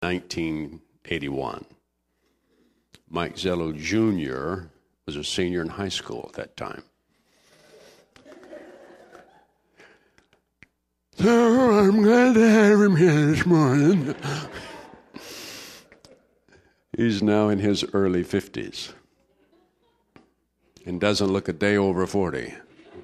1981. Mike Zello Jr. was a senior in high school at that time. So I'm glad to have him here this morning. He's now in his early 50s and doesn't look a day over 40.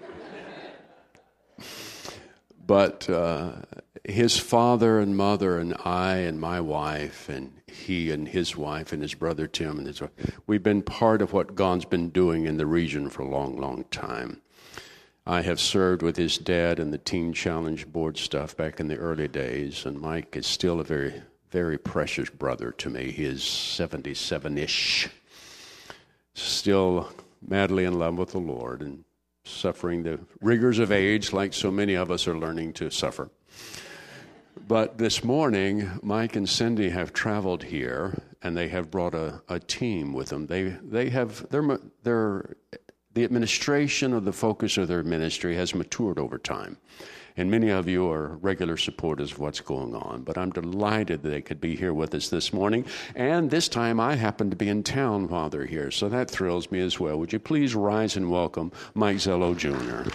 But his father and mother and I and my wife and he and his wife and his brother Tim and his wife, we've been part of what God's been doing in the region for a long, long time. I have served with his dad in the Teen Challenge board stuff back in the early days, and Mike is still a very, very precious brother to me. He is 77-ish, still madly in love with the Lord and suffering the rigors of age like so many of us are learning to suffer. But this morning, Mike and Cindy have traveled here, and they have brought a team with them. They have the administration of the focus of their ministry has matured over time, and many of you are regular supporters of what's going on. But I'm delighted that they could be here with us this morning, and this time I happen to be in town while they're here, so that thrills me as well. Would you please rise and welcome Mike Zello Jr.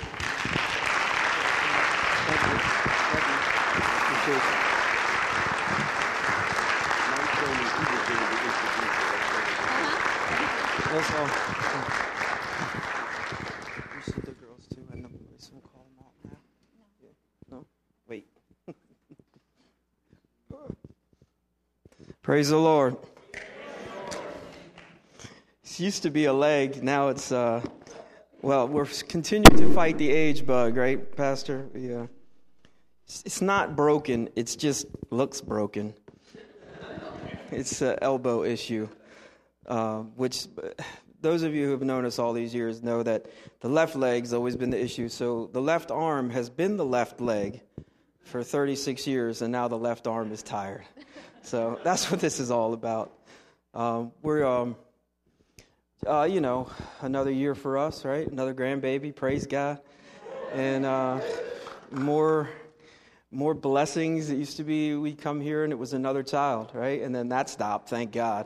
Praise the Lord. It used to be a leg. Now it's, we're continuing to fight the age bug, right, Pastor? Yeah. It's not broken. It just looks broken. It's an elbow issue, which those of you who have known us all these years know that the left leg's always been the issue. So the left arm has been the left leg for 36 years, and now the left arm is tired. So that's what this is all about. We're, another year for us, right? Another grandbaby, praise God. And more blessings. It used to be we'd come here and it was another child, right? And then that stopped, thank God.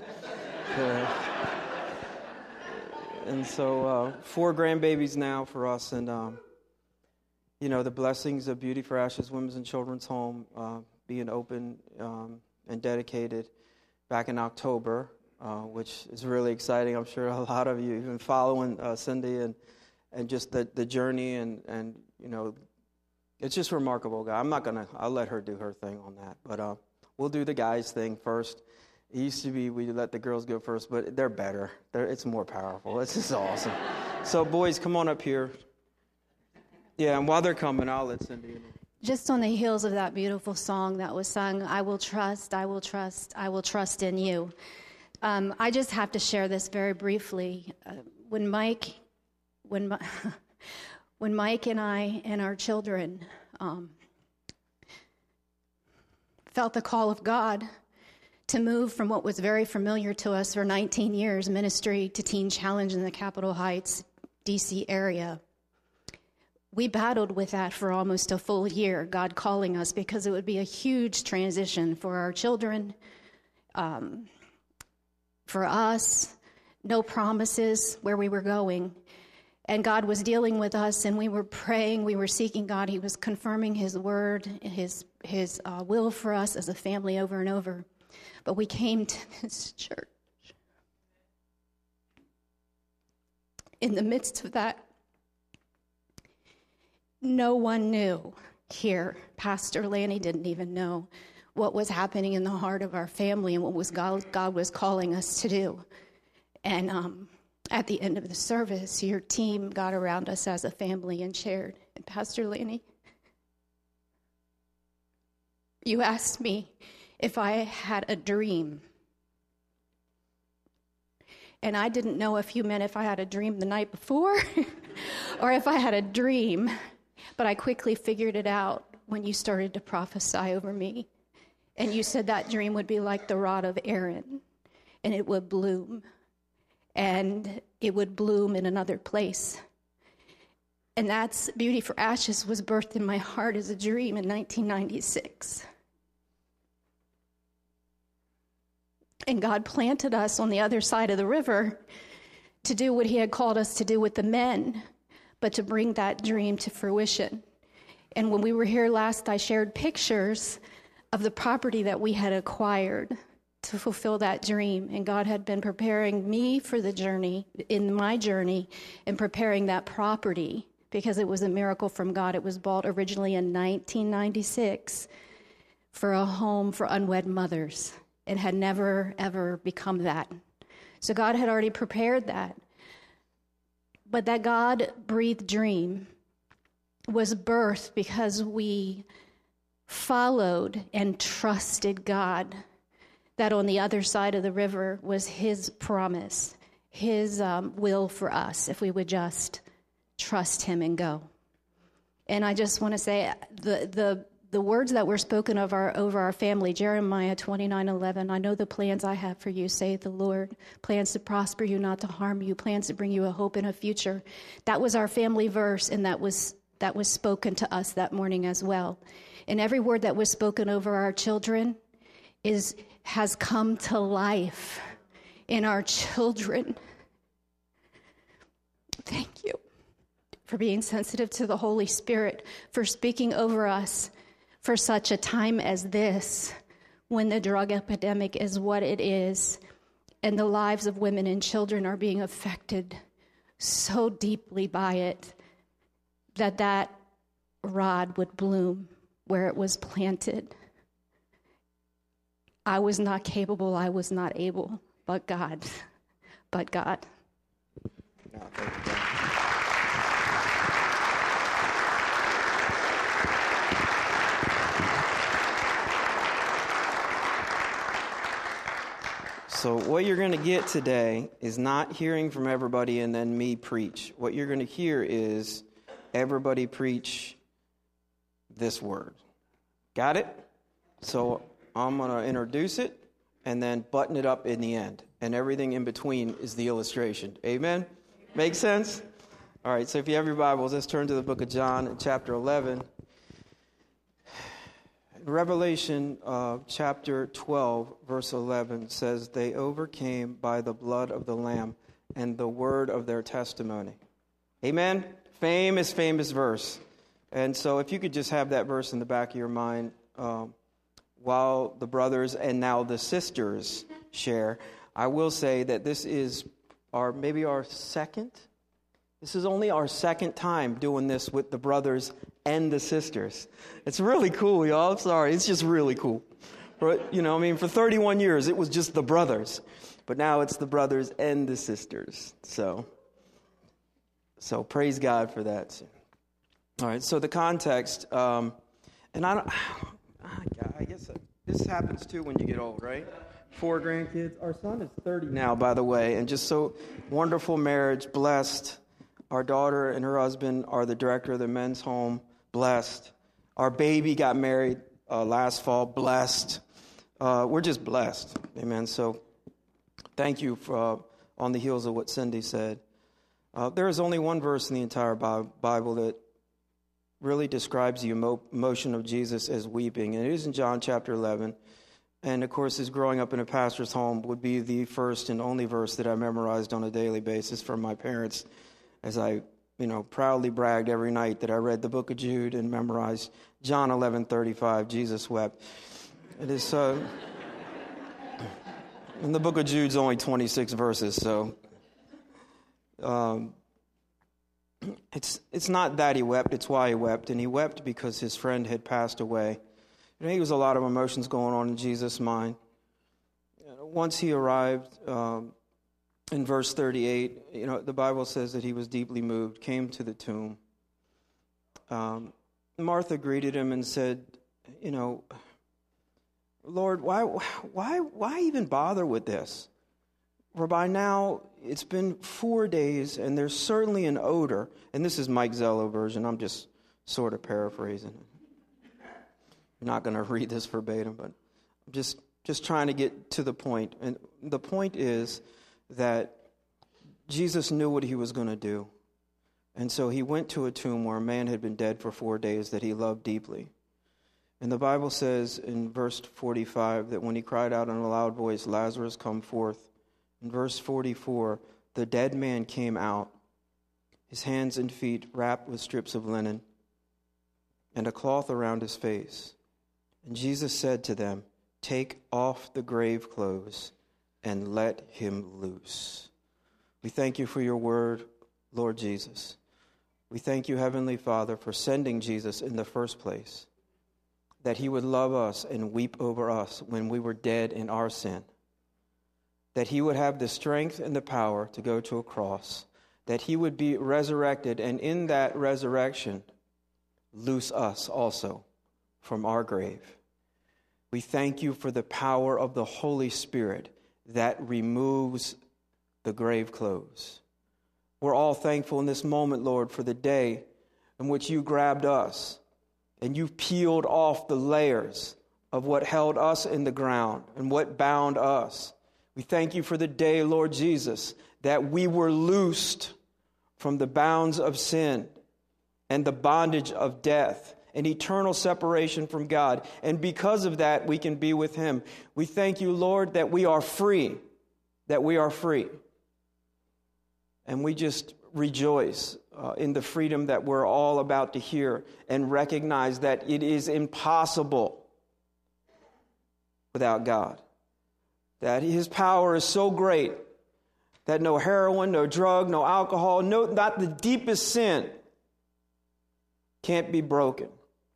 And so 4 grandbabies now for us. And, the blessings of Beauty for Ashes Women's and Children's Home being open and dedicated back in October, which is really exciting. I'm sure a lot of you have been following Cindy and just the journey and it's just remarkable. I'll let her do her thing on that, but we'll do the guys thing first. It used to be we let the girls go first, but they're better. It's more powerful. It's just awesome. So boys, come on up here. Yeah, and while they're coming, I'll let Cindy in. Just on the heels of that beautiful song that was sung, I will trust, I will trust, I will trust in you. I just have to share this very briefly. When Mike and I and our children felt the call of God to move from what was very familiar to us for 19 years, ministry to Teen Challenge in the Capitol Heights, D.C. area, we battled with that for almost a full year, God calling us, because it would be a huge transition for our children, for us, no promises where we were going. And God was dealing with us, and we were praying, we were seeking God. He was confirming His word, His will for us as a family over and over. But we came to this church. In the midst of that, no one knew here. Pastor Lanny didn't even know what was happening in the heart of our family and what was God was calling us to do. And at the end of the service, your team got around us as a family and shared. And Pastor Lanny, you asked me if I had a dream. And I didn't know if you meant if I had a dream the night before or if I had a dream. But I quickly figured it out when you started to prophesy over me. And you said that dream would be like the rod of Aaron, and it would bloom. And it would bloom in another place. And that's Beauty for Ashes was birthed in my heart as a dream in 1996. And God planted us on the other side of the river to do what he had called us to do with the men, but to bring that dream to fruition. And when we were here last, I shared pictures of the property that we had acquired to fulfill that dream. And God had been preparing me for the journey, in my journey, and preparing that property because it was a miracle from God. It was bought originally in 1996 for a home for unwed mothers. It had never, ever become that. So God had already prepared that. But that God-breathed dream was birthed because we followed and trusted God, that on the other side of the river was his promise, his will for us, if we would just trust him and go. And I just want to say the words that were spoken over our family, Jeremiah 29:11, I know the plans I have for you, saith the Lord, plans to prosper you, not to harm you, plans to bring you a hope and a future. That was our family verse, and that was spoken to us that morning as well. And every word that was spoken over our children has come to life in our children. Thank you for being sensitive to the Holy Spirit, for speaking over us for such a time as this, when the drug epidemic is what it is, and the lives of women and children are being affected so deeply by it, that rod would bloom where it was planted. I was not capable, I was not able, but God. No, thank you, God. So what you're going to get today is not hearing from everybody and then me preach. What you're going to hear is everybody preach this word. Got it? So I'm going to introduce it and then button it up in the end. And everything in between is the illustration. Amen? Make sense? All right, so if you have your Bibles, let's turn to the book of John, chapter 11. Revelation chapter 12, verse 11 says, they overcame by the blood of the Lamb and the word of their testimony. Amen? Famous verse. And so if you could just have that verse in the back of your mind while the brothers and now the sisters share. I will say that this is our second. This is only our second time doing this with the brothers and the sisters. It's really cool, y'all. I'm sorry. It's just really cool. For 31 years, it was just the brothers. But now it's the brothers and the sisters. So praise God for that. All right, so the context, and I guess this happens too when you get old, right? 4 grandkids. Our son is 30 now, by the way, and just so wonderful marriage, blessed. Our daughter and her husband are the director of the men's home, blessed. Our baby got married last fall, blessed. We're just blessed, amen. So thank you for on the heels of what Cindy said. There is only one verse in the entire Bible that really describes the emotion of Jesus as weeping, and it is in John chapter 11. And, of course, his growing up in a pastor's home would be the first and only verse that I memorized on a daily basis from my parents, as I, proudly bragged every night that I read the book of Jude and memorized John 11:35, Jesus wept. It is, and the book of Jude's only 26 verses, so it's not that he wept, it's why he wept. And he wept because his friend had passed away. There was a lot of emotions going on in Jesus' mind. Once he arrived, in verse 38, the Bible says that he was deeply moved, came to the tomb. Martha greeted him and said, Lord, why even bother with this? For by now it's been 4 days, and there's certainly an odor. And this is Mike Zello version. I'm just sort of paraphrasing. I'm not going to read this verbatim, but I'm just trying to get to the point. And the point is that Jesus knew what he was going to do. And so he went to a tomb where a man had been dead for 4 days that he loved deeply. And the Bible says in verse 45 that when he cried out in a loud voice, Lazarus, come forth. In verse 44, the dead man came out, his hands and feet wrapped with strips of linen, and a cloth around his face. And Jesus said to them, take off the grave clothes and let him loose. We thank you for your word, Lord Jesus. We thank you, Heavenly Father, for sending Jesus in the first place, that he would love us and weep over us when we were dead in our sin, that he would have the strength and the power to go to a cross, that he would be resurrected, and in that resurrection, loose us also from our grave. We thank you for the power of the Holy Spirit that removes the grave clothes. We're all thankful in this moment, Lord, for the day in which you grabbed us and you peeled off the layers of what held us in the ground and what bound us. We thank you for the day, Lord Jesus, that we were loosed from the bounds of sin and the bondage of death and eternal separation from God. And because of that, we can be with him. We thank you, Lord, that we are free, that we are free. And we just rejoice in the freedom that we're all about to hear and recognize that it is impossible without God. That his power is so great that no heroin, no drug, no alcohol, not the deepest sin can't be broken.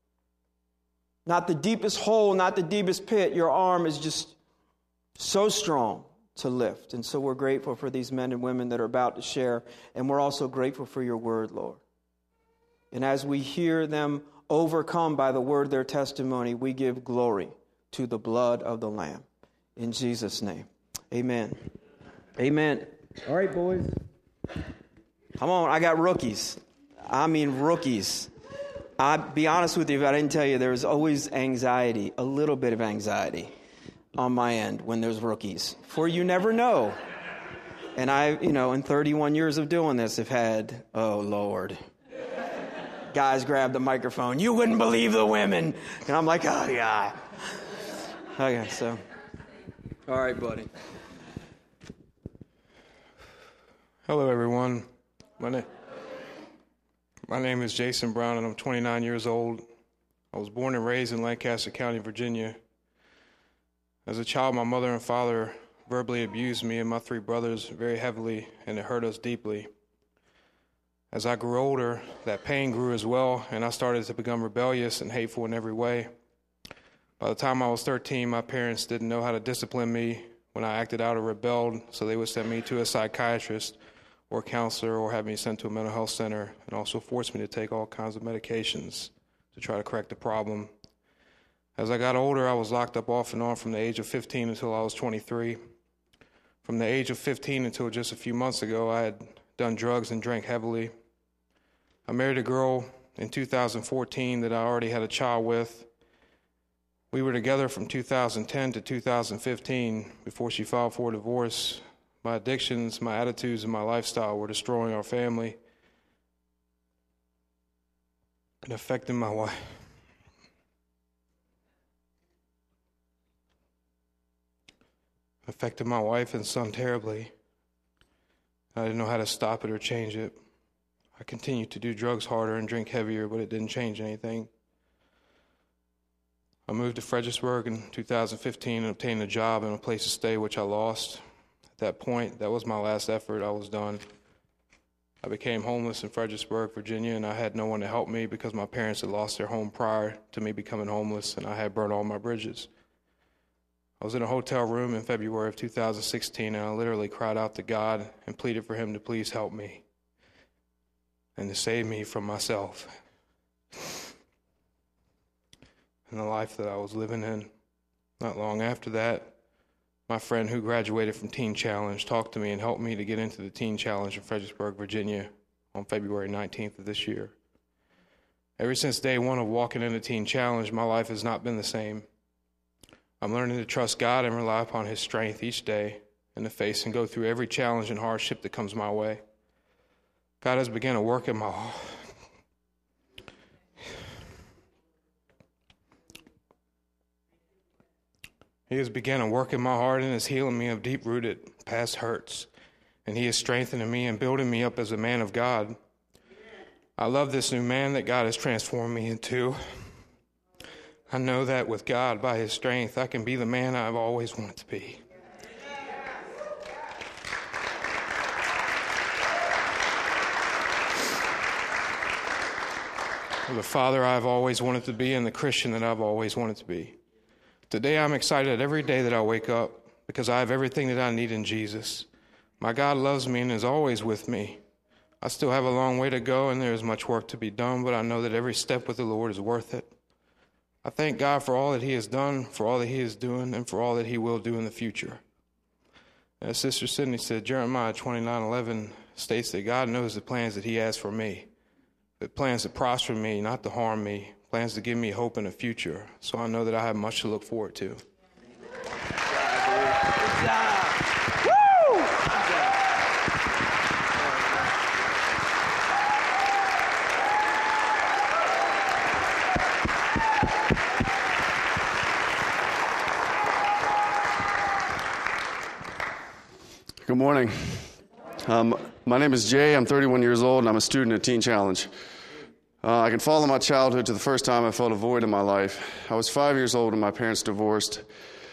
Not the deepest hole, not the deepest pit. Your arm is just so strong to lift. And so we're grateful for these men and women that are about to share. And we're also grateful for your word, Lord. And as we hear them overcome by the word of their testimony, we give glory to the blood of the Lamb. In Jesus' name, amen. Amen. All right, boys. Come on, I got rookies. I mean rookies. I'll be honest with you, if I didn't tell you, there's always anxiety, a little bit of anxiety on my end when there's rookies. For you never know. And I, in 31 years of doing this, have had, oh, Lord. Guys grab the microphone. You wouldn't believe the women. And I'm like, oh, yeah. Okay, so. All right, buddy. Hello, everyone. My name is Jason Brown, and I'm 29 years old. I was born and raised in Lancaster County, Virginia. As a child, my mother and father verbally abused me and my three brothers very heavily, and it hurt us deeply. As I grew older, that pain grew as well, and I started to become rebellious and hateful in every way. By the time I was 13, my parents didn't know how to discipline me when I acted out or rebelled, so they would send me to a psychiatrist or counselor or have me sent to a mental health center, and also forced me to take all kinds of medications to try to correct the problem. As I got older, I was locked up off and on from the age of 15 until I was 23. From the age of 15 until just a few months ago, I had done drugs and drank heavily. I married a girl in 2014 that I already had a child with. We were together from 2010 to 2015 before she filed for divorce. My addictions, my attitudes, and my lifestyle were destroying our family and affecting my wife. Affected my wife and son terribly. I didn't know how to stop it or change it. I continued to do drugs harder and drink heavier, but it didn't change anything. I moved to Fredericksburg in 2015 and obtained a job and a place to stay, which I lost. At that point, that was my last effort. I was done. I became homeless in Fredericksburg, Virginia, and I had no one to help me because my parents had lost their home prior to me becoming homeless, and I had burned all my bridges. I was in a hotel room in February of 2016, and I literally cried out to God and pleaded for him to please help me and to save me from myself and the life that I was living in. Not long after that, my friend who graduated from Teen Challenge talked to me and helped me to get into the Teen Challenge in Fredericksburg, Virginia on February 19th of this year. Ever since day one of walking into Teen Challenge, my life has not been the same. I'm learning to trust God and rely upon His strength each day in the face and go through every challenge and hardship that comes my way. God has begun to work in my heart. He has begun a work in my heart and is healing me of deep-rooted past hurts. And he is strengthening me and building me up as a man of God. I love this new man that God has transformed me into. I know that with God, by his strength, I can be the man I've always wanted to be. The father I've always wanted to be and the Christian that I've always wanted to be. Today I'm excited every day that I wake up because I have everything that I need in Jesus. My God loves me and is always with me. I still have a long way to go and there is much work to be done, but I know that every step with the Lord is worth it. I thank God for all that he has done, for all that he is doing, and for all that he will do in the future. As Sister Sydney said, Jeremiah 29:11 states that God knows the plans that he has for me. The plans to prosper me, not to harm me, plans to give me hope in the future. So I know that I have much to look forward to. Good job. Woo! Good job. Good morning. My name is Jay. I'm 31 years old, and I'm a student at Teen Challenge. I can follow my childhood to the first time I felt a void in my life. I was 5 years old when my parents divorced.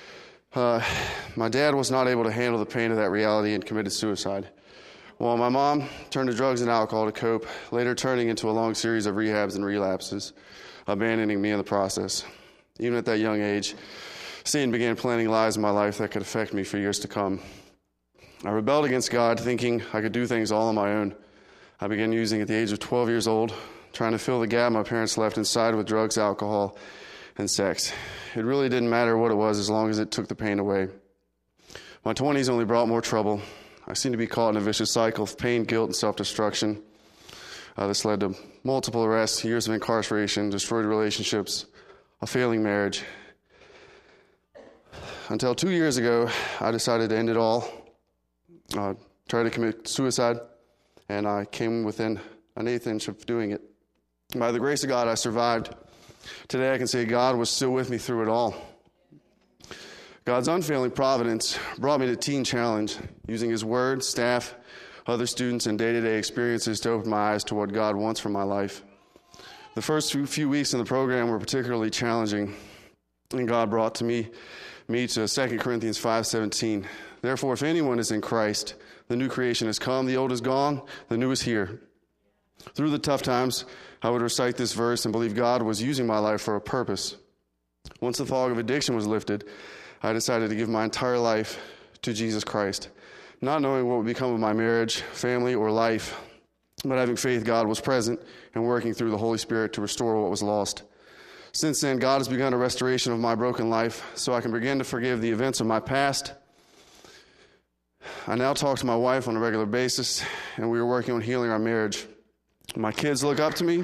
My dad was not able to handle the pain of that reality and committed suicide, while my mom turned to drugs and alcohol to cope, later turning into a long series of rehabs and relapses, abandoning me in the process. Even at that young age, Satan began planting lies in my life that could affect me for years to come. I rebelled against God, thinking I could do things all on my own. I began using at the age of 12 years old, trying to fill the gap my parents left inside with drugs, alcohol, and sex. It really didn't matter what it was as long as it took the pain away. My 20s only brought more trouble. I seemed to be caught in a vicious cycle of pain, guilt, and self-destruction. This led to multiple arrests, years of incarceration, destroyed relationships, a failing marriage. Until 2 years ago, I decided to end it all. Tried to commit suicide, and I came within an eighth inch of doing it. By the grace of God, I survived. Today, I can say God was still with me through it all. God's unfailing providence brought me to Teen Challenge, using his word, staff, other students, and day-to-day experiences to open my eyes to what God wants for my life. The first few weeks in the program were particularly challenging, and God brought me to 2 Corinthians 5:17. Therefore, if anyone is in Christ, the new creation has come, the old is gone, the new is here. Through the tough times, I would recite this verse and believe God was using my life for a purpose. Once the fog of addiction was lifted, I decided to give my entire life to Jesus Christ, not knowing what would become of my marriage, family, or life, but having faith God was present and working through the Holy Spirit to restore what was lost. Since then, God has begun a restoration of my broken life so I can begin to forgive the events of my past. I now talk to my wife on a regular basis, and we are working on healing our marriage. My kids look up to me.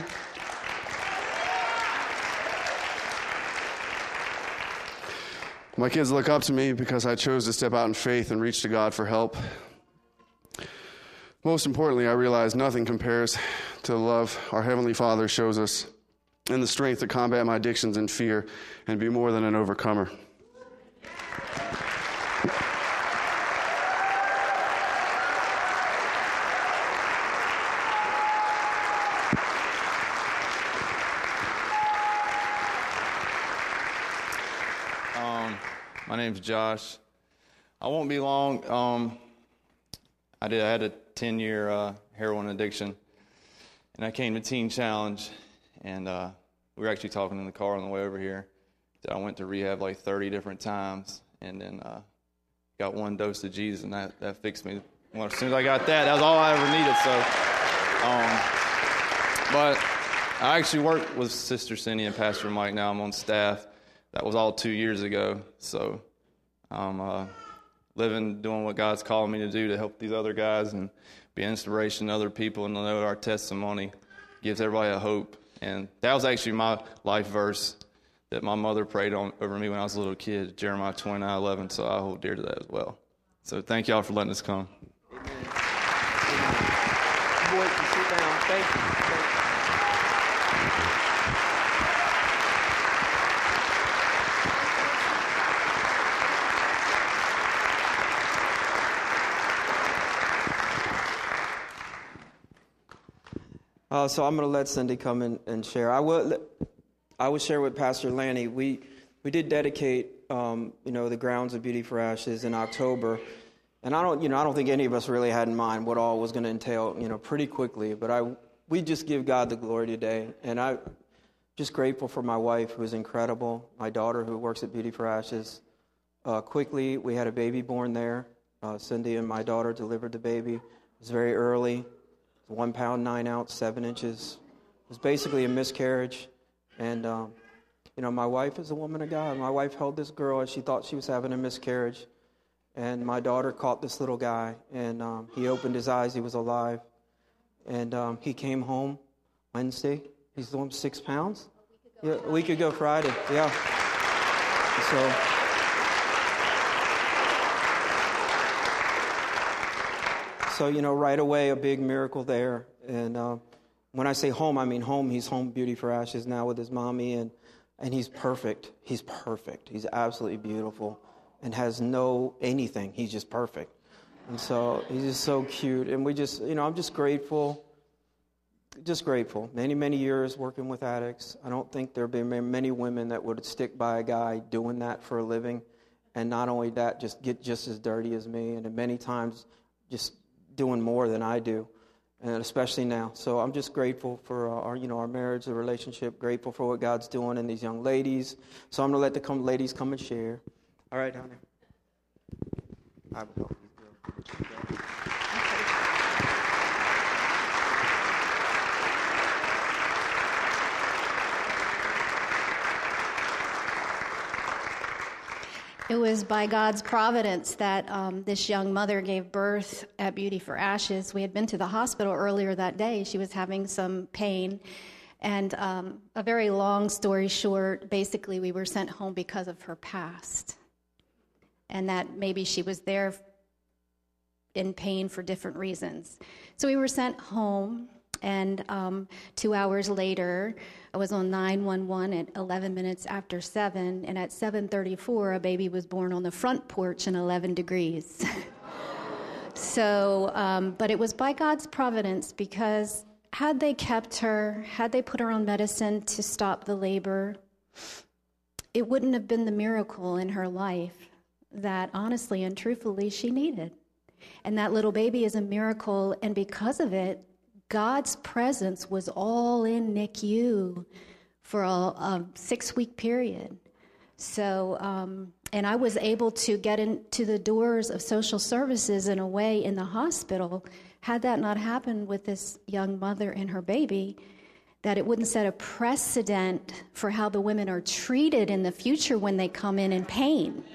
My kids look up to me because I chose to step out in faith and reach to God for help. Most importantly, I realize nothing compares to the love our Heavenly Father shows us and the strength to combat my addictions and fear and be more than an overcomer. My name's Josh. I won't be long. I had a 10-year heroin addiction, and I came to Teen Challenge, and we were actually talking in the car on the way over here. I went to rehab like 30 different times, and then got one dose of Jesus, and that fixed me. Well, as soon as I got that was all I ever needed. So, but I actually work with Sister Cindy and Pastor Mike now. I'm on staff. That was all 2 years ago. So I'm doing what God's calling me to do to help these other guys and be an inspiration to other people, and to know that our testimony gives everybody a hope. And that was actually my life verse that my mother prayed over me when I was a little kid, Jeremiah 29:11. So I hold dear to that as well. So thank y'all for letting us come. Amen. Boys, you sit down. Thank you. So I'm going to let Cindy come in and share. I would share with Pastor Lanny. We did dedicate, the grounds of Beauty for Ashes in October, and I don't think any of us really had in mind what all was going to entail, pretty quickly. But we just give God the glory today, and I'm just grateful for my wife, who is incredible. My daughter, who works at Beauty for Ashes. Quickly, we had a baby born there. Cindy and my daughter delivered the baby. It was very early. 1 pound, 9 ounce, 7 inches. It was basically a miscarriage. And, my wife is a woman of God. My wife held this girl as she thought she was having a miscarriage. And my daughter caught this little guy. And he opened his eyes. He was alive. And he came home Wednesday. He's doing 6 pounds. A week ago Friday. Yeah. So, right away, a big miracle there. And when I say home, I mean home. He's home, Beauty for Ashes, now with his mommy. And he's perfect. He's perfect. He's absolutely beautiful and has no anything. He's just perfect. And so he's just so cute. And we just, I'm just grateful. Just grateful. Many, many years working with addicts. I don't think there have been many women that would stick by a guy doing that for a living. And not only that, just get just as dirty as me. And many times just doing more than I do, and especially now. So I'm just grateful for our marriage, the relationship, grateful for what God's doing in these young ladies. So I'm going to let the ladies come and share. All right, honey. I will help you. It was by God's providence that this young mother gave birth at Beauty for Ashes. We had been to the hospital earlier that day. She was having some pain. And a very long story short, basically we were sent home because of her past. And that maybe she was there in pain for different reasons. So we were sent home. And 2 hours later, I was on 911 at 11 minutes after 7. And at 7:34, a baby was born on the front porch in 11 degrees. So, but it was by God's providence, because had they kept her, had they put her on medicine to stop the labor, it wouldn't have been the miracle in her life that honestly and truthfully she needed. And that little baby is a miracle, and because of it, God's presence was all in NICU for a 6-week period. So, and I was able to get into the doors of social services in a way in the hospital. Had that not happened with this young mother and her baby, that it wouldn't set a precedent for how the women are treated in the future when they come in pain.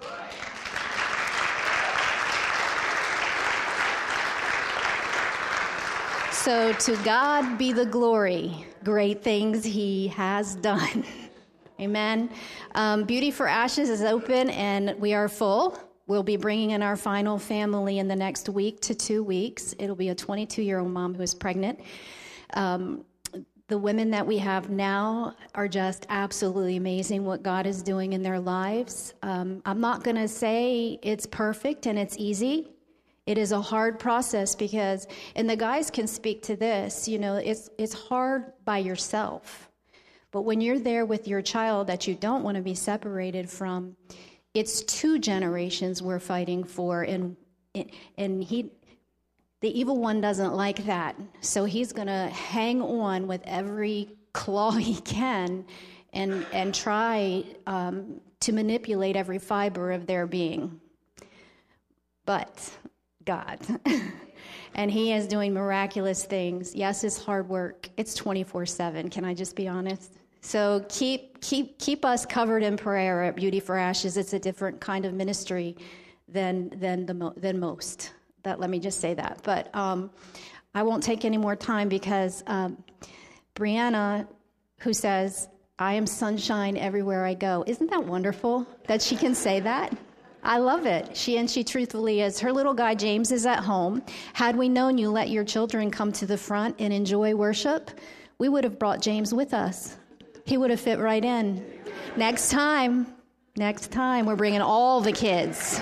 So to God be the glory, great things he has done. Amen. Beauty for Ashes is open and we are full. We'll be bringing in our final family in the next week to 2 weeks. It'll be a 22-year-old mom who is pregnant. The women that we have now are just absolutely amazing what God is doing in their lives. I'm not going to say it's perfect and it's easy. It is a hard process because, and the guys can speak to this, it's hard by yourself. But when you're there with your child that you don't want to be separated from, it's 2 generations we're fighting for, and the evil one doesn't like that. So he's going to hang on with every claw he can and try to manipulate every fiber of their being. But God. And he is doing miraculous things. Yes, it's hard work. It's 24/7. Can I just be honest? So keep us covered in prayer at Beauty for Ashes. It's a different kind of ministry than most. Let me just say that. But I won't take any more time because Brianna, who says, "I am sunshine everywhere I go." Isn't that wonderful that she can say that? I love it. She truthfully is. Her little guy, James, is at home. Had we known you let your children come to the front and enjoy worship, we would have brought James with us. He would have fit right in. Next time, we're bringing all the kids.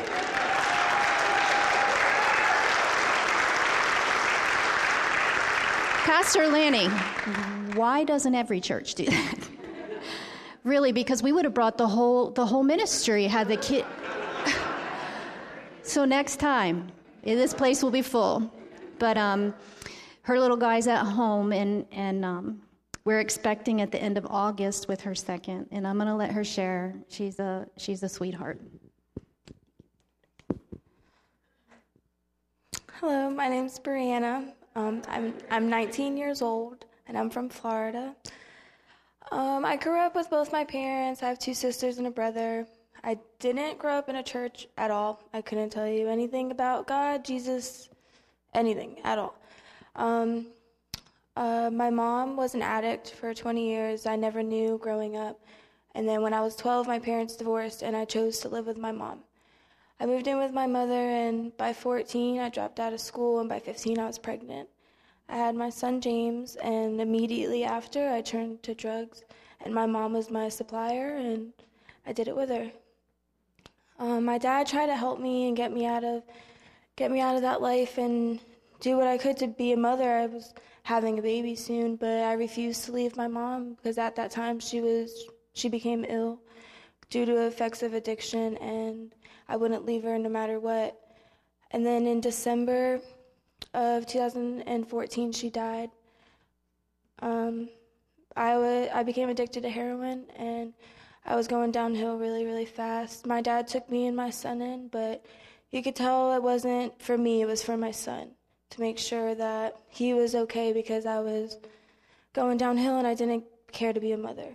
Pastor Lanny, why doesn't every church do that? Really, because we would have brought the whole ministry, had the kid. So next time, this place will be full. But her little guy's at home, and we're expecting at the end of August with her second, and I'm going to let her share. She's a sweetheart. Hello, my name's Brianna. I'm 19 years old, and I'm from Florida. I grew up with both my parents. I have 2 sisters and a brother. I didn't grow up in a church at all. I couldn't tell you anything about God, Jesus, anything at all. My mom was an addict for 20 years. I never knew growing up. And then when I was 12, my parents divorced, and I chose to live with my mom. I moved in with my mother, and by 14, I dropped out of school, and by 15, I was pregnant. I had my son, James, and immediately after, I turned to drugs, and my mom was my supplier, and I did it with her. My dad tried to help me and get me out of that life and do what I could to be a mother. I was having a baby soon, but I refused to leave my mom because at that time she became ill due to effects of addiction, and I wouldn't leave her no matter what. And then in December of 2014, she died. I became addicted to heroin, and I was going downhill really, really fast. My dad took me and my son in, but you could tell it wasn't for me, it was for my son, to make sure that he was okay because I was going downhill and I didn't care to be a mother.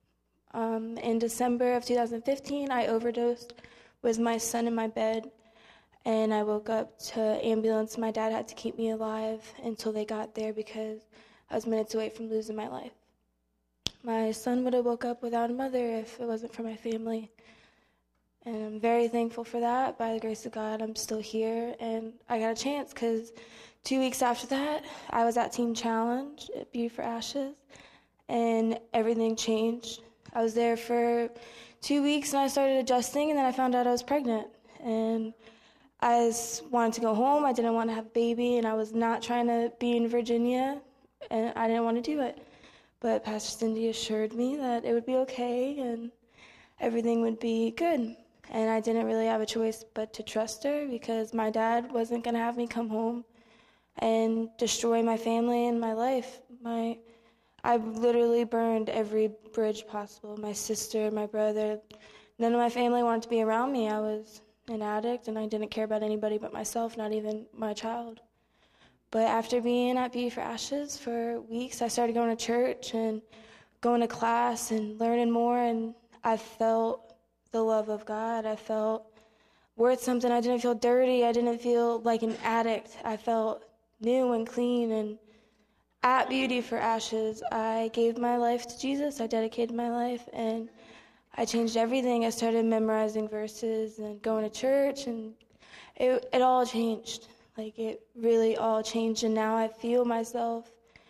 In December of 2015, I overdosed with my son in my bed, and I woke up to ambulance. My dad had to keep me alive until they got there because I was minutes away from losing my life. My son would have woke up without a mother if it wasn't for my family. And I'm very thankful for that. By the grace of God, I'm still here, and I got a chance because 2 weeks after that, I was at Teen Challenge at Beauty for Ashes, and everything changed. I was there for 2 weeks, and I started adjusting, and then I found out I was pregnant. And I just wanted to go home. I didn't want to have a baby, and I was not trying to be in Virginia, and I didn't want to do it. But Pastor Cindy assured me that it would be okay and everything would be good. And I didn't really have a choice but to trust her because my dad wasn't going to have me come home and destroy my family and my life. I literally burned every bridge possible. My sister, my brother, none of my family wanted to be around me. I was an addict, and I didn't care about anybody but myself, not even my child. But after being at Beauty for Ashes for weeks, I started going to church and going to class and learning more, and I felt the love of God. I felt worth something. I didn't feel dirty. I didn't feel like an addict. I felt new and clean, and at Beauty for Ashes, I gave my life to Jesus. I dedicated my life, and I changed everything. I started memorizing verses and going to church, and it all changed. Like, it really all changed, and now I feel myself.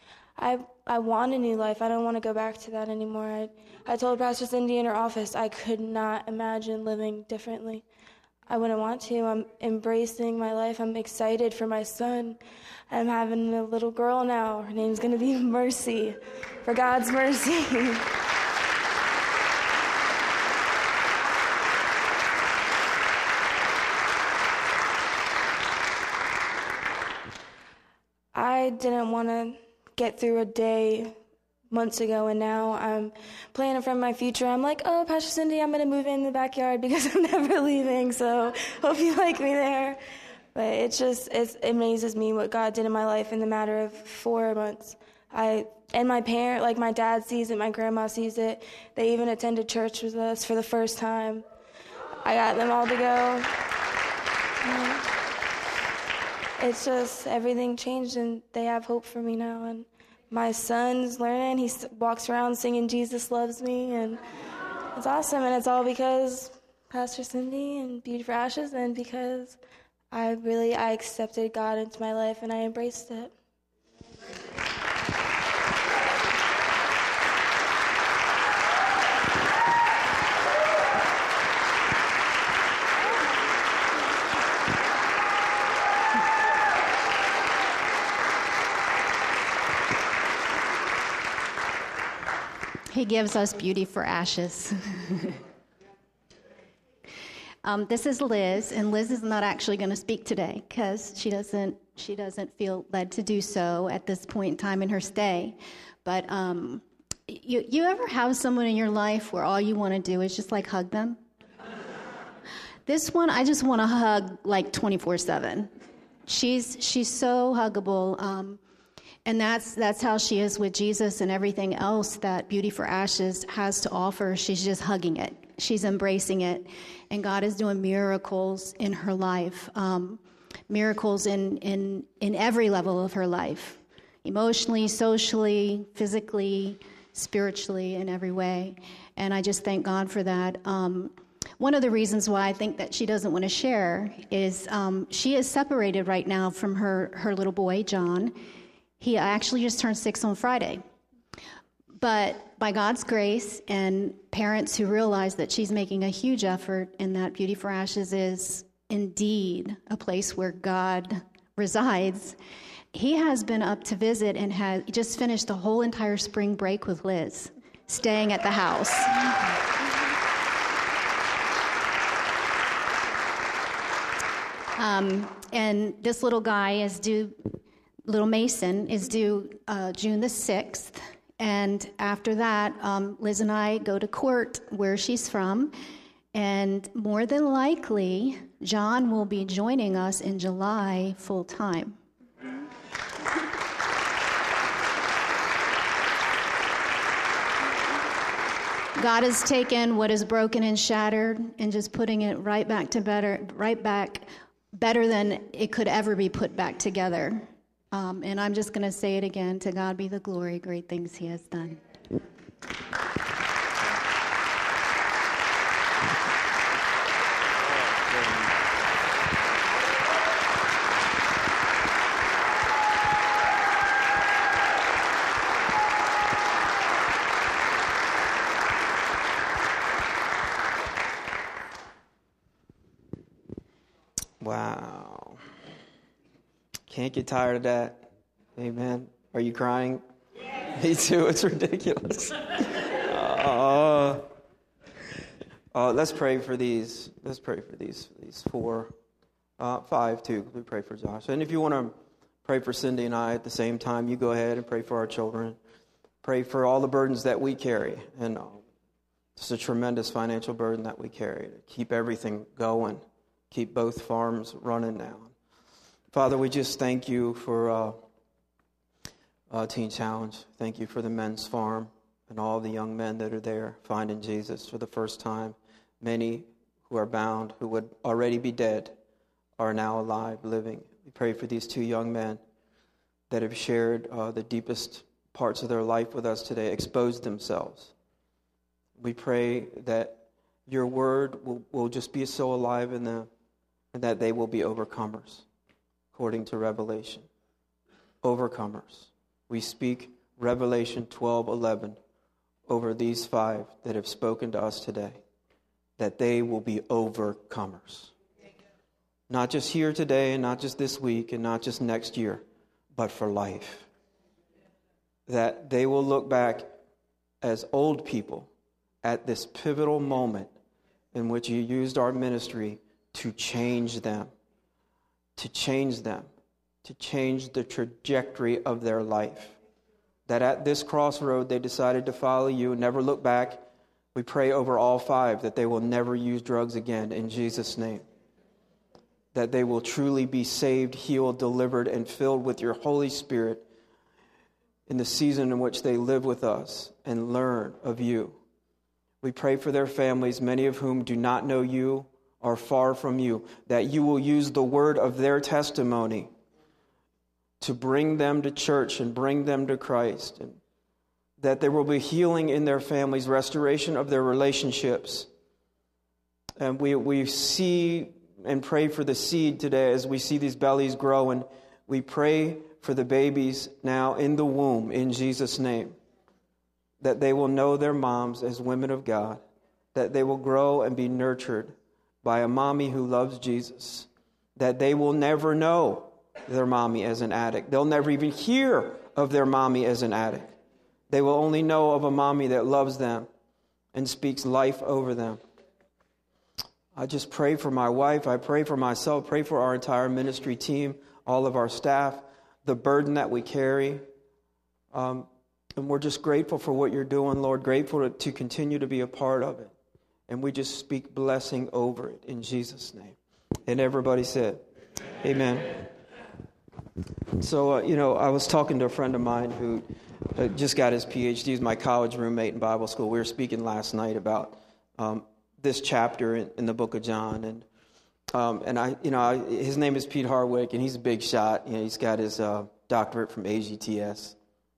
I want a new life. I don't want to go back to that anymore. I told Pastor Cindy in her office I could not imagine living differently. I wouldn't want to. I'm embracing my life. I'm excited for my son. I'm having a little girl now. Her name's going to be Mercy, for God's mercy. I didn't want to get through a day months ago, and now I'm planning for my future. I'm like, oh, Pastor Cindy, I'm going to move in the backyard because I'm never leaving, so hope you like me there. But it amazes me what God did in my life in the matter of 4 months. And my parent, like my dad sees it, my grandma sees it. They even attended church with us for the first time. I got them all to go. It's just everything changed, and they have hope for me now. And my son's learning. He walks around singing Jesus Loves Me, and it's awesome. And it's all because Pastor Cindy and Beauty for Ashes, and because I accepted God into my life, and I embraced it. He gives us beauty for ashes. This is Liz, and Liz is not actually going to speak today because she doesn't feel led to do so at this point in time in her stay. But you ever have someone in your life where all you want to do is just like hug them? This one, I just want to hug like 24/7. She's so huggable, and that's how she is with Jesus and everything else that Beauty for Ashes has to offer. She's just hugging it. She's embracing it, and God is doing miracles in her life, miracles in every level of her life, emotionally, socially, physically, spiritually, in every way. And I just thank God for that. One of the reasons why I think that she doesn't want to share is she is separated right now from her little boy, John. He actually just turned 6 on Friday. But by God's grace and parents who realize that she's making a huge effort and that Beauty for Ashes is indeed a place where God resides, he has been up to visit and has just finished the whole entire spring break with Liz, staying at the house. And this little guy is due, little Mason, is due June the 6th. And after that, Liz and I go to court where she's from. And more than likely, John will be joining us in July full time. God has taken what is broken and shattered and just putting it right back to better than it could ever be put back together. And I'm just going to say it again, to God be the glory, great things he has done. Wow. Can't get tired of that. Amen. Are you crying? Yeah. Me too. It's ridiculous. Let's pray for these. Let's pray for these 5 too. We pray for Josh. And if you want to pray for Cindy and I at the same time, you go ahead and pray for our children. Pray for all the burdens that we carry. And it's a tremendous financial burden that we carry to keep everything going. Keep both farms running now. Father, we just thank you for Teen Challenge. Thank you for the men's farm and all the young men that are there finding Jesus for the first time. Many who are bound, who would already be dead, are now alive, living. We pray for these 2 young men that have shared the deepest parts of their life with us today, exposed themselves. We pray that your word will just be so alive in them and that they will be overcomers. According to Revelation, overcomers. We speak Revelation 12:11 over these 5 that have spoken to us today, that they will be overcomers. Not just here today and not just this week and not just next year, but for life. That they will look back as old people at this pivotal moment in which you used our ministry to change them. To change the trajectory of their life. That at this crossroad they decided to follow you and never look back. We pray over all 5 that they will never use drugs again in Jesus' name. That they will truly be saved, healed, delivered, and filled with your Holy Spirit in the season in which they live with us and learn of you. We pray for their families, many of whom do not know you, are far from you, that you will use the word of their testimony to bring them to church and bring them to Christ, and that there will be healing in their families, restoration of their relationships. And we see and pray for the seed today as we see these bellies grow, and we pray for the babies now in the womb in Jesus' name, that they will know their moms as women of God, that they will grow and be nurtured by a mommy who loves Jesus, that they will never know their mommy as an addict. They'll never even hear of their mommy as an addict. They will only know of a mommy that loves them and speaks life over them. I just pray for my wife. I pray for myself. Pray for our entire ministry team, all of our staff, the burden that we carry. And we're just grateful for what you're doing, Lord. Grateful to continue to be a part of it. And we just speak blessing over it in Jesus' name. And everybody said, amen. So, I was talking to a friend of mine who just got his PhD. He's my college roommate in Bible school. We were speaking last night about this chapter in the book of John. And his name is Pete Harwick, and he's a big shot. He's got his doctorate from AGTS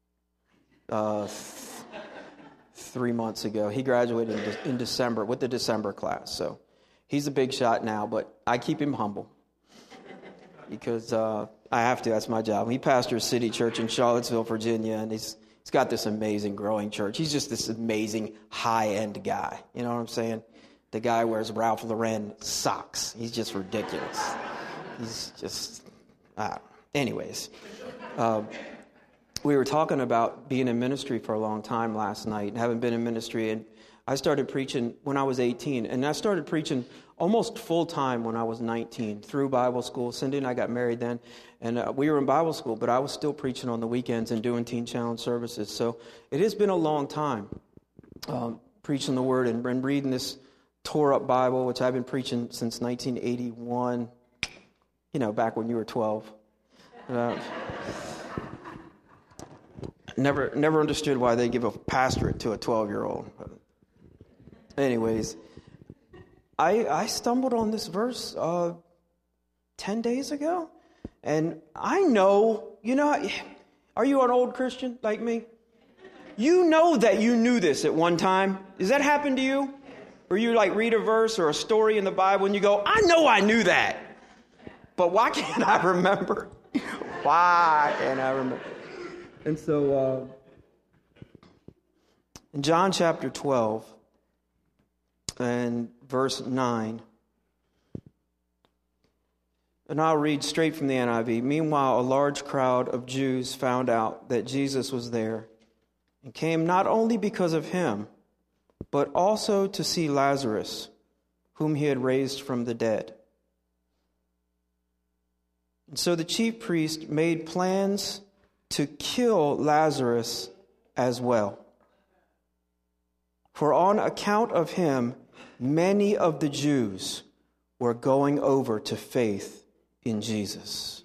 3 months ago. He graduated in December with the December class. So he's a big shot now, but I keep him humble because I have to. That's my job. He pastors City Church in Charlottesville, Virginia, and he's got this amazing growing church. He's just this amazing high-end guy. You know what I'm saying? The guy wears Ralph Lauren socks. He's just ridiculous. He's just... anyways. We were talking about being in ministry for a long time last night, and having been in ministry, and I started preaching when I was 18, and I started preaching almost full-time when I was 19, through Bible school. Cindy and I got married then, and we were in Bible school, but I was still preaching on the weekends and doing Teen Challenge services. So it has been a long time preaching the Word and reading this tore-up Bible, which I've been preaching since 1981, back when you were 12. Never understood why they give a pastorate to a 12-year-old. Anyways, I stumbled on this verse 10 days ago, and I know, are you an old Christian like me? You know that you knew this at one time. Does that happen to you? Where you read a verse or a story in the Bible and you go, I know I knew that, but why can't I remember? Why can't I remember? And so, in John chapter 12 and verse 9, and I'll read straight from the NIV. Meanwhile, a large crowd of Jews found out that Jesus was there and came not only because of him, but also to see Lazarus, whom he had raised from the dead. And so the chief priest made plans to kill Lazarus as well. For on account of him, many of the Jews were going over to faith in Jesus.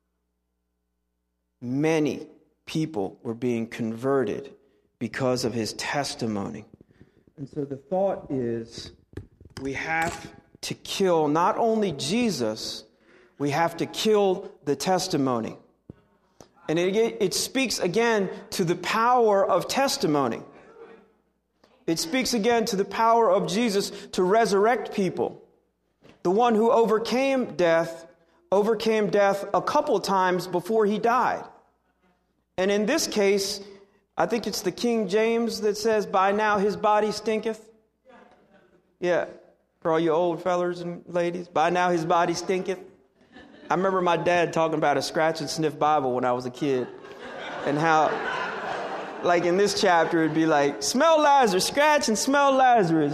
Many people were being converted because of his testimony. And so the thought is, we have to kill not only Jesus, we have to kill the testimony. And it speaks again to the power of testimony. It speaks again to the power of Jesus to resurrect people. The one who overcame death a couple times before he died. And in this case, I think it's the King James that says, by now his body stinketh. Yeah, for all you old fellers and ladies, by now his body stinketh. I remember my dad talking about a scratch and sniff Bible when I was a kid. And how, in this chapter, it'd be smell Lazarus, scratch and smell Lazarus,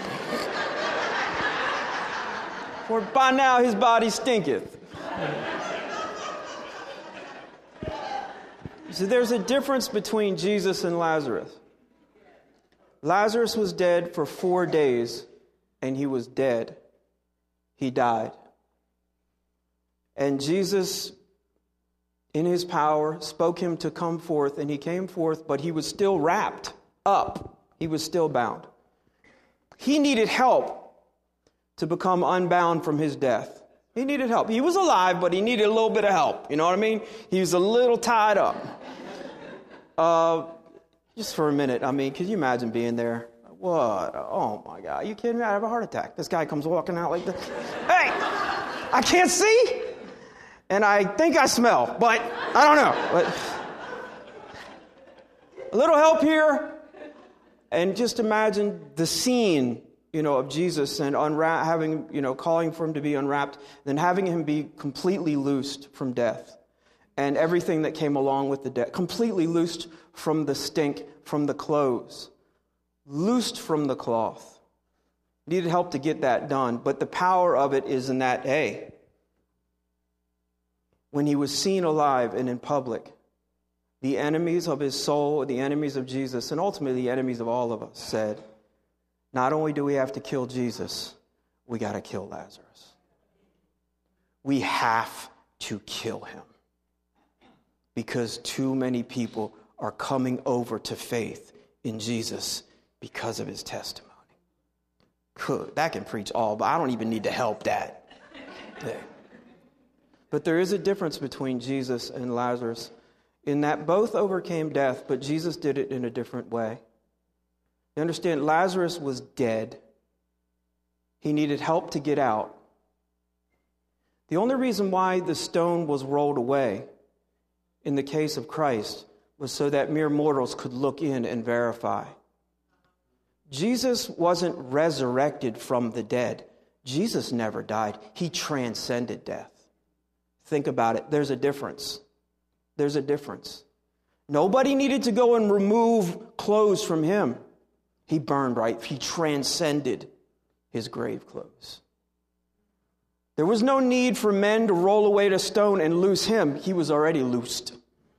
For by now his body stinketh. So there's a difference between Jesus and Lazarus. Lazarus was dead for 4 days, and he was dead. He died. And Jesus, in his power, spoke him to come forth, and he came forth, but he was still wrapped up. He was still bound. He needed help to become unbound from his death. He needed help. He was alive, but he needed a little bit of help. You know what I mean? He was a little tied up. Just for a minute, could you imagine being there? What? Oh, my God. Are you kidding me? I have a heart attack. This guy comes walking out like this. Hey, I can't see, and I think I smell, but I don't know. But a little help here, and just imagine the scene, of Jesus and calling for him to be unwrapped, then having him be completely loosed from death. and everything that came along with the death, completely loosed from the stink, from the clothes, loosed from the cloth. Needed help to get that done, but the power of it is in that, hey, when he was seen alive and in public, the enemies of his soul, the enemies of Jesus, and ultimately the enemies of all of us said, not only do we have to kill Jesus, we got to kill Lazarus. We have to kill him because too many people are coming over to faith in Jesus because of his testimony. That can preach all, but I don't even need to help that. But there is a difference between Jesus and Lazarus in that both overcame death, but Jesus did it in a different way. You understand, Lazarus was dead. He needed help to get out. The only reason why the stone was rolled away in the case of Christ was so that mere mortals could look in and verify. Jesus wasn't resurrected from the dead. Jesus never died. He transcended death. Think about it. There's a difference. There's a difference. Nobody needed to go and remove clothes from him. He burned right. He transcended his grave clothes. There was no need for men to roll away the stone and loose him. He was already loosed.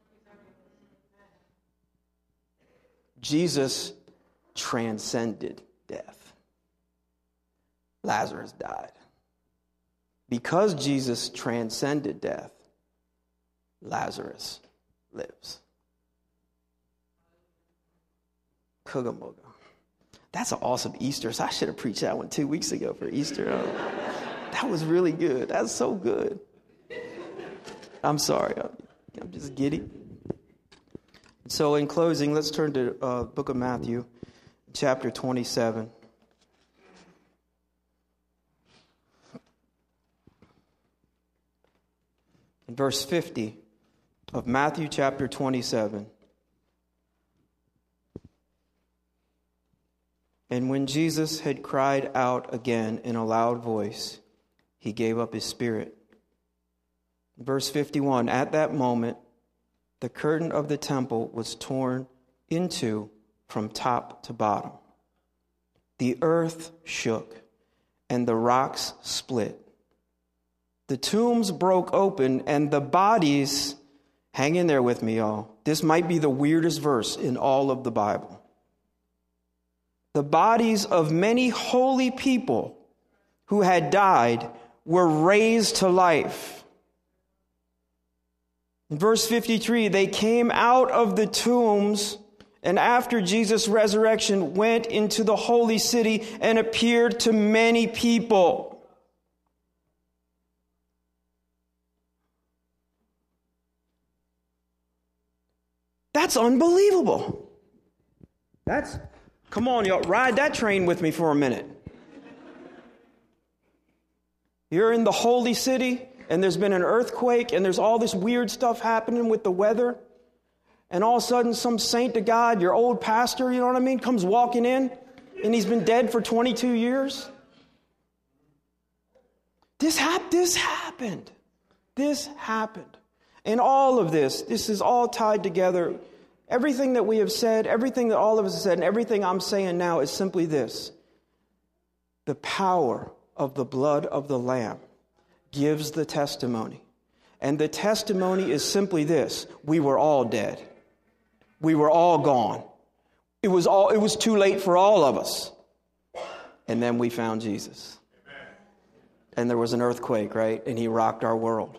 Jesus transcended death. Lazarus died. Because Jesus transcended death, Lazarus lives. Kugamoga. That's an awesome Easter. So I should have preached that one 2 weeks ago for Easter. That was really good. That's so good. I'm sorry. I'm just giddy. So in closing, let's turn to book of Matthew, chapter 27. In verse 50 of Matthew chapter 27. And when Jesus had cried out again in a loud voice, he gave up his spirit. Verse 51, at that moment, the curtain of the temple was torn into from top to bottom. The earth shook, and the rocks split. The tombs broke open, and the bodies, hang in there with me, y'all. This might be the weirdest verse in all of the Bible. The bodies of many holy people who had died were raised to life. In verse 53, they came out of the tombs and after Jesus' resurrection went into the holy city and appeared to many people. That's unbelievable. Come on, y'all, ride that train with me for a minute. You're in the holy city, and there's been an earthquake, and there's all this weird stuff happening with the weather. And all of a sudden, some saint of God, your old pastor, you know what I mean, comes walking in, and he's been dead for 22 years. This happened. This happened. And all of this is all tied together. Everything that we have said, everything that all of us have said, and everything I'm saying now is simply this. The power of the blood of the Lamb gives the testimony. And the testimony is simply this. We were all dead. We were all gone. It was too late for all of us. And then we found Jesus. And there was an earthquake, right? And he rocked our world.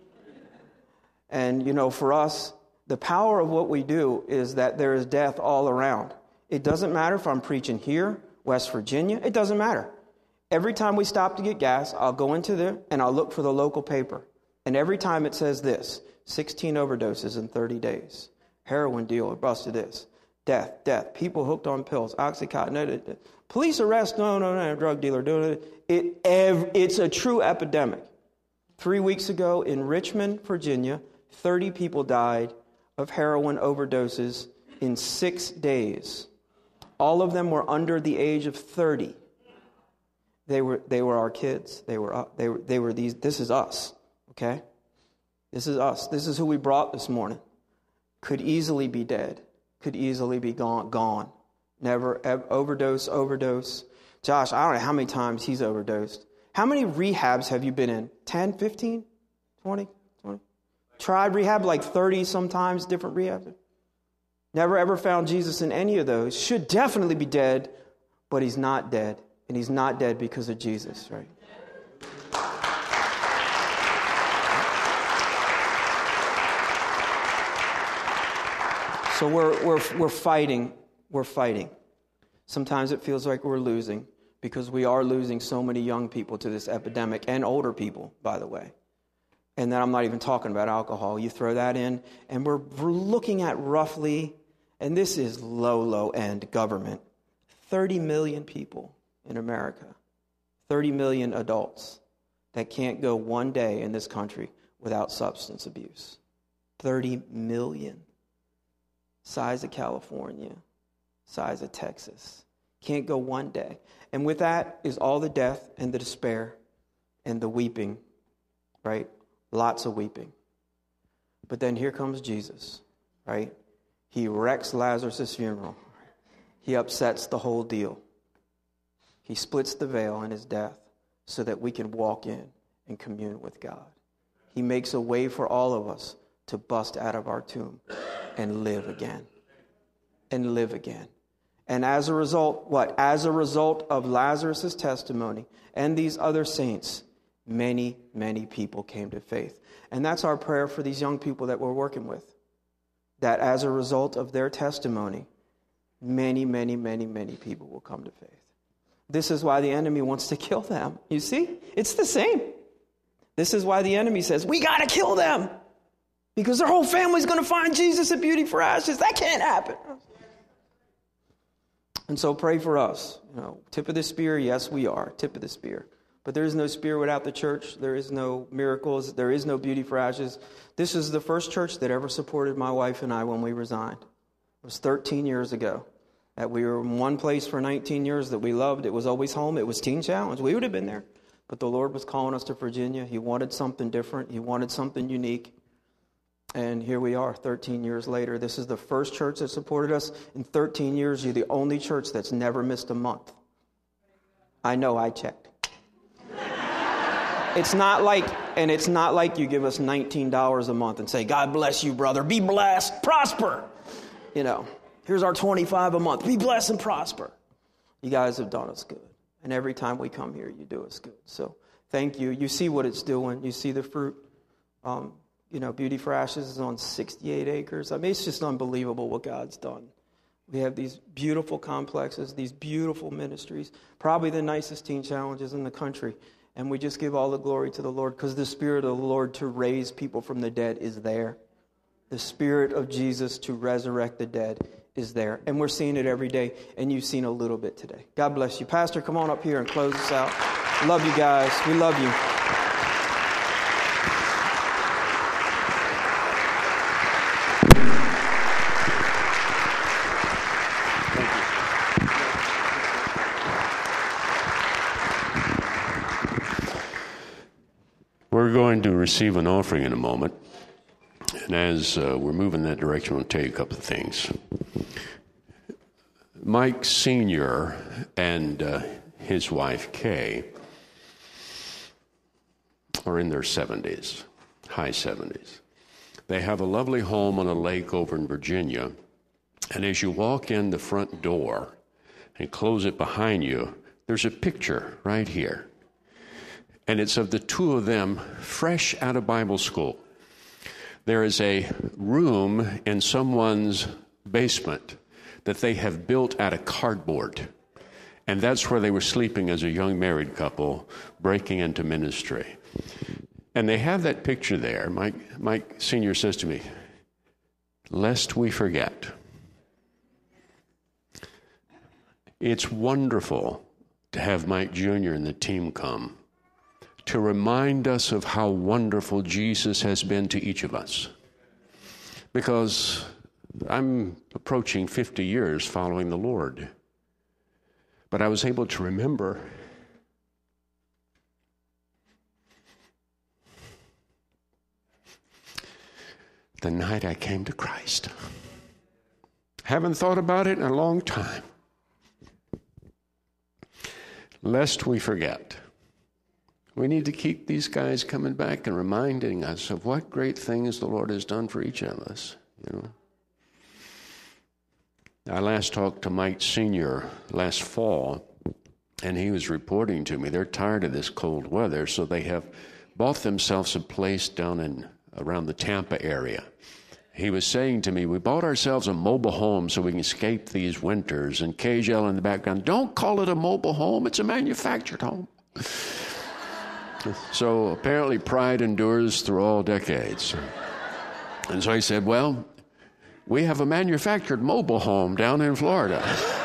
And, for us, the power of what we do is that there is death all around. It doesn't matter if I'm preaching here, West Virginia. It doesn't matter. Every time we stop to get gas, I'll go into there and I'll look for the local paper. And every time it says this, 16 overdoses in 30 days. Heroin dealer busted this. Death. People hooked on pills. Oxycontin. Police arrest. No. Drug dealer doing it. It's a true epidemic. 3 weeks ago in Richmond, Virginia, 30 people died of heroin overdoses in 6 days. All of them were under the age of 30. They were our kids. They were these. This is us. Okay? This is us. This is who we brought this morning. Could easily be dead. Could easily be gone. Never overdose. Josh, I don't know how many times he's overdosed. How many rehabs have you been in? 10, 15, 20? Tried rehab like 30 sometimes, different rehabs. Never ever found Jesus in any of those. Should definitely be dead, but he's not dead. And he's not dead because of Jesus, right? So we're fighting. We're fighting. Sometimes it feels like we're losing because we are losing so many young people to this epidemic, and older people, by the way. And then I'm not even talking about alcohol. You throw that in, and we're looking at roughly, and this is low end government, 30 million people in America, 30 million adults that can't go one day in this country without substance abuse. 30 million. Size of California, size of Texas. Can't go one day. And with that is all the death and the despair and the weeping, right? Lots of weeping. But then here comes Jesus, right? He wrecks Lazarus' funeral. He upsets the whole deal. He splits the veil in his death so that we can walk in and commune with God. He makes a way for all of us to bust out of our tomb and live again. And live again. And as a result, what? As a result of Lazarus' testimony and these other saints, many, many people came to faith. And that's our prayer for these young people that we're working with. That as a result of their testimony, many, many, many, many people will come to faith. This is why the enemy wants to kill them. You see? It's the same. This is why the enemy says, we got to kill them. Because their whole family's going to find Jesus at Beauty for Ashes. That can't happen. And so pray for us. Tip of the spear, yes, we are. Tip of the spear. But there is no spear without the church. There is no miracles. There is no Beauty for Ashes. This is the first church that ever supported my wife and I when we resigned. It was 13 years ago. That we were in one place for 19 years that we loved. It was always home. It was Teen Challenge. We would have been there. But the Lord was calling us to Virginia. He wanted something different. He wanted something unique. And here we are 13 years later. This is the first church that supported us. In 13 years, you're the only church that's never missed a month. I know, I checked. It's not like you give us $19 a month and say, God bless you, brother. Be blessed, prosper. Here's our $25 a month. Be blessed and prosper. You guys have done us good. And every time we come here, you do us good. So thank you. You see what it's doing. You see the fruit. Beauty for Ashes is on 68 acres. I mean, it's just unbelievable what God's done. We have these beautiful complexes, these beautiful ministries, probably the nicest teen challenges in the country. And we just give all the glory to the Lord because the Spirit of the Lord to raise people from the dead is there. The Spirit of Jesus to resurrect the dead is there. And we're seeing it every day, and you've seen a little bit today. God bless you. Pastor, come on up here and close us out. Love you guys. We love you. We're going to receive an offering in a moment. And as we're moving in that direction, I want to tell you a couple of things. Mike Sr. and his wife, Kay, are in their 70s, high 70s. They have a lovely home on a lake over in Virginia. And as you walk in the front door and close it behind you, there's a picture right here. And it's of the two of them fresh out of Bible school. There is a room in someone's basement that they have built out of cardboard. And that's where they were sleeping as a young married couple, breaking into ministry. And they have that picture there. Mike Sr. says to me, lest we forget. It's wonderful to have Mike Jr. and the team come to remind us of how wonderful Jesus has been to each of us. Because I'm approaching 50 years following the Lord. But I was able to remember the night I came to Christ. Haven't thought about it in a long time. Lest we forget. We need to keep these guys coming back and reminding us of what great things the Lord has done for each of us. You know, I last talked to Mike Sr. last fall, and he was reporting to me they're tired of this cold weather, so they have bought themselves a place down around the Tampa area. He was saying to me, we bought ourselves a mobile home so we can escape these winters. And Kay yelled in the background, don't call it a mobile home, it's a manufactured home. So apparently pride endures through all decades. And so he said, well, we have a manufactured mobile home down in Florida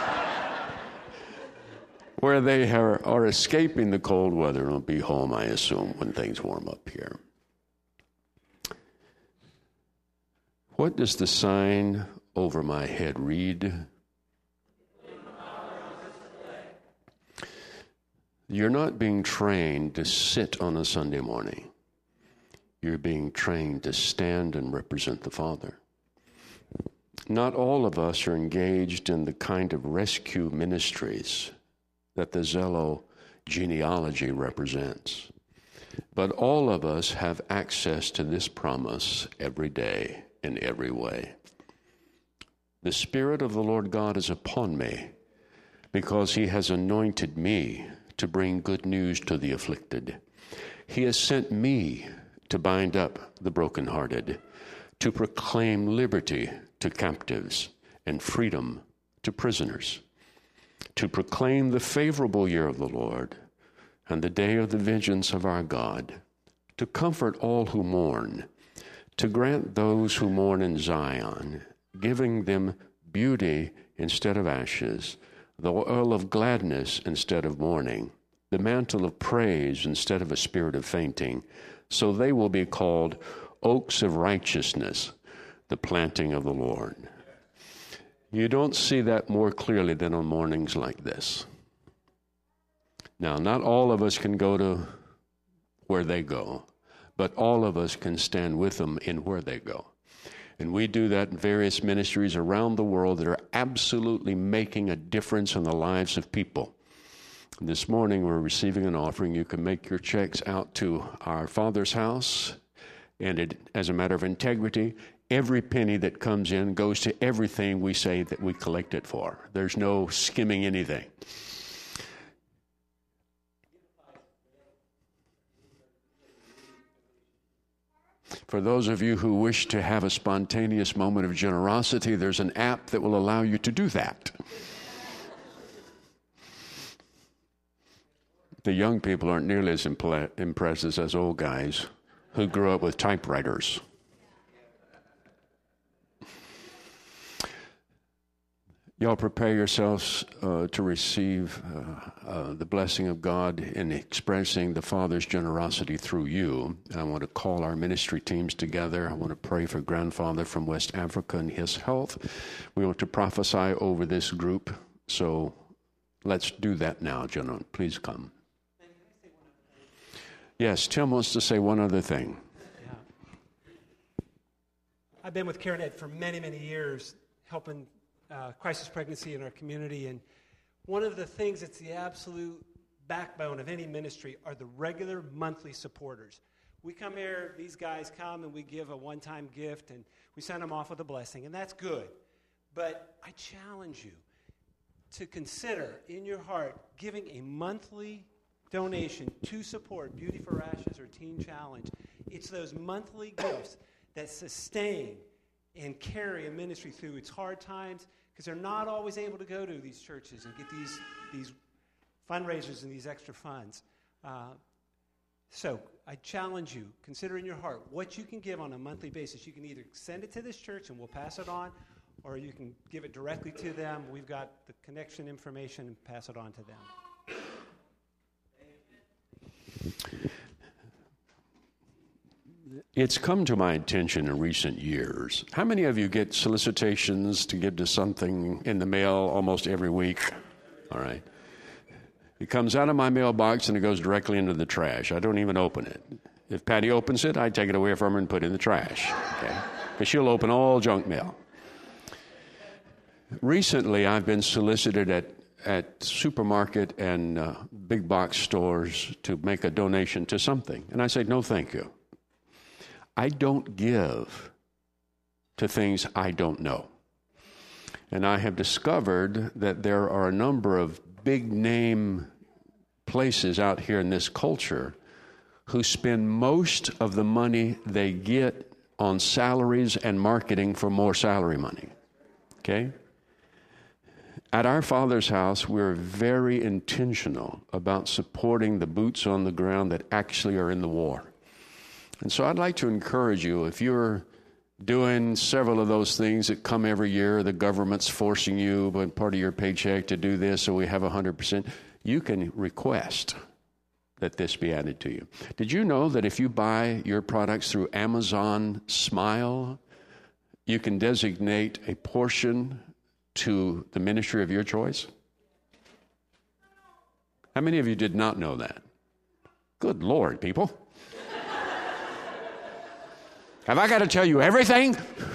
where they are escaping the cold weather and will be home, I assume, when things warm up here. What does the sign over my head read? You're not being trained to sit on a Sunday morning. You're being trained to stand and represent the Father. Not all of us are engaged in the kind of rescue ministries that the Zello genealogy represents. But all of us have access to this promise every day in every way. The Spirit of the Lord God is upon me because He has anointed me to bring good news to the afflicted. He has sent me to bind up the brokenhearted, to proclaim liberty to captives and freedom to prisoners, to proclaim the favorable year of the Lord and the day of the vengeance of our God, to comfort all who mourn, to grant those who mourn in Zion, giving them beauty instead of ashes, the oil of gladness instead of mourning, the mantle of praise instead of a spirit of fainting, so they will be called oaks of righteousness, the planting of the Lord. You don't see that more clearly than on mornings like this. Now, not all of us can go to where they go, but all of us can stand with them in where they go. And we do that in various ministries around the world that are absolutely making a difference in the lives of people. This morning we're receiving an offering. You can make your checks out to our Father's house, and as a matter of integrity, every penny that comes in goes to everything we say that we collect it for. There's no skimming anything. For those of you who wish to have a spontaneous moment of generosity, there's an app that will allow you to do that. The young people aren't nearly as impressed as us old guys who grew up with typewriters. Y'all prepare yourselves to receive the blessing of God in expressing the Father's generosity through you. I want to call our ministry teams together. I want to pray for Grandfather from West Africa and his health. We want to prophesy over this group. So let's do that now, gentlemen. Please come. Yes, Tim wants to say one other thing. Yeah. I've been with CareNet for many, many years, helping crisis pregnancy in our community. And one of the things that's the absolute backbone of any ministry are the regular monthly supporters. We come here, these guys come, and we give a one-time gift, and we send them off with a blessing, and that's good. But I challenge you to consider in your heart giving a monthly donation to support Beauty for Ashes or Teen Challenge. It's those monthly gifts that sustain and carry a ministry through its hard times, because they're not always able to go to these churches and get these fundraisers and these extra funds. So I challenge you, consider in your heart what you can give on a monthly basis. You can either send it to this church and we'll pass it on, or you can give it directly to them. We've got the connection information and pass it on to them. It's come to my attention in recent years. How many of you get solicitations to give to something in the mail almost every week? All right. It comes out of my mailbox and it goes directly into the trash. I don't even open it. If Patty opens it, I take it away from her and put it in the trash. Okay. because she'll open all junk mail. Recently, I've been solicited at supermarket and big box stores to make a donation to something. And I say, no, thank you. I don't give to things I don't know. And I have discovered that there are a number of big name places out here in this culture who spend most of the money they get on salaries and marketing for more salary money. Okay? At our Father's house, we're very intentional about supporting the boots on the ground that actually are in the war. And so I'd like to encourage you, if you're doing several of those things that come every year, the government's forcing you by part of your paycheck to do this, so we have 100%, you can request that this be added to you. Did you know that if you buy your products through Amazon Smile, you can designate a portion to the ministry of your choice? How many of you did not know that? Good Lord, people. Have I got to tell you everything?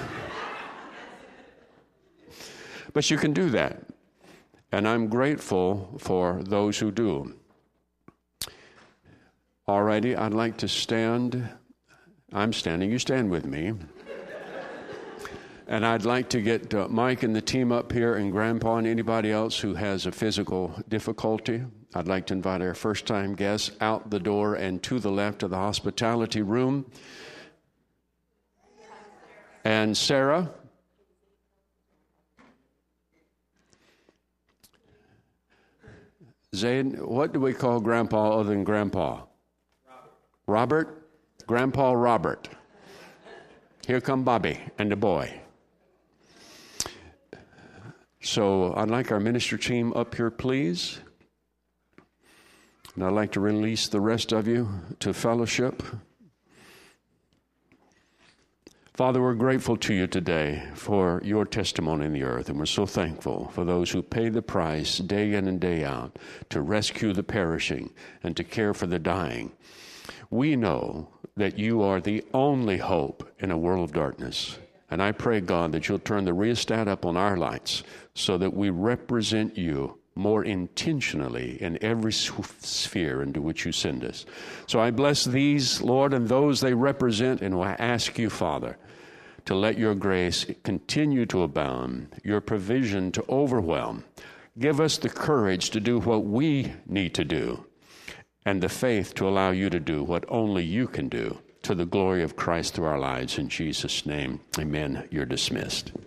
But you can do that. And I'm grateful for those who do. Alrighty, I'd like to stand. I'm standing. You stand with me. And I'd like to get Mike and the team up here, and Grandpa and anybody else who has a physical difficulty. I'd like to invite our first-time guests out the door and to the left of the hospitality room. And Sarah. Zayn, what do we call Grandpa other than Grandpa? Robert? Grandpa Robert. Here come Bobby and the boy. So I'd like our minister team up here, please. And I'd like to release the rest of you to fellowship. Father, we're grateful to you today for your testimony in the earth, and we're so thankful for those who pay the price day in and day out to rescue the perishing and to care for the dying. We know that you are the only hope in a world of darkness. And I pray, God, that you'll turn the rheostat up on our lights so that we represent you more intentionally in every sphere into which you send us. So I bless these, Lord, and those they represent, and I ask you, Father, to let your grace continue to abound, your provision to overwhelm. Give us the courage to do what we need to do, and the faith to allow you to do what only you can do, to the glory of Christ through our lives. In Jesus' name, amen. You're dismissed.